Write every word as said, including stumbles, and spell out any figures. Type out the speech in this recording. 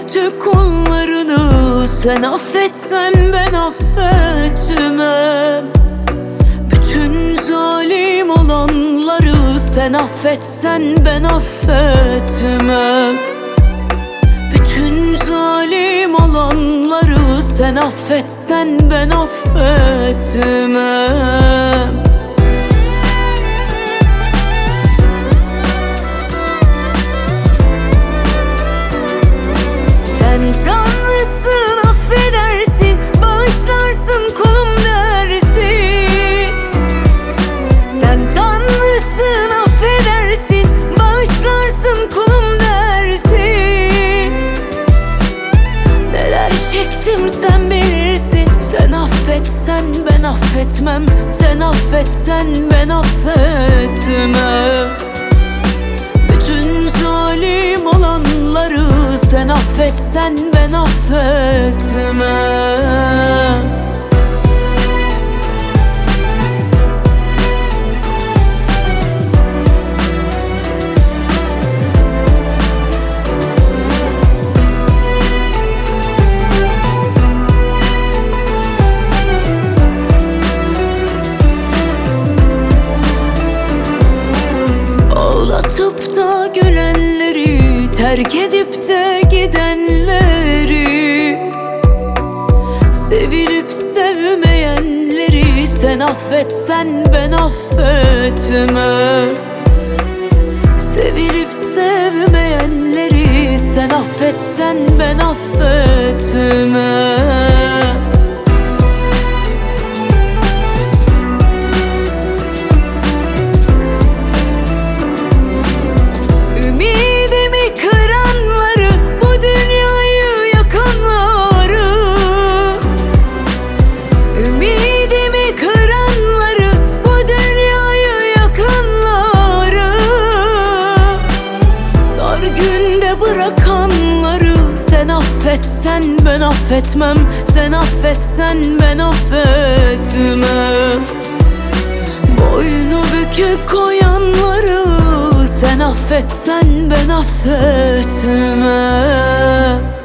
kötü kullarını sen affetsen ben affetmem. Bütün zalim olanları sen affetsen ben affetmem. Bütün zalim olanları sen affetsen ben affetmem. Sen Tanrısın, affedersin, bağışlarsın kulum dersin. Sen Tanrısın, affedersin, bağışlarsın kulum dersin. Neler çektim sen bilirsin. Sen affetsen ben affetmem. Sen affetsen ben affetmem. Bütün zalim olanları sen affetsen ben affetmem. Ağlatıp da gülenleri, terk edip de gidenleri, sevilip sevmeyenleri sen affetsen ben affetmem. Sevilip sevmeyenleri sen affetsen ben affetmem. Bırakanları sen affetsen ben affetmem. Sen affetsen ben affetmem. Boynu bükük koyanları sen affetsen ben affetmem.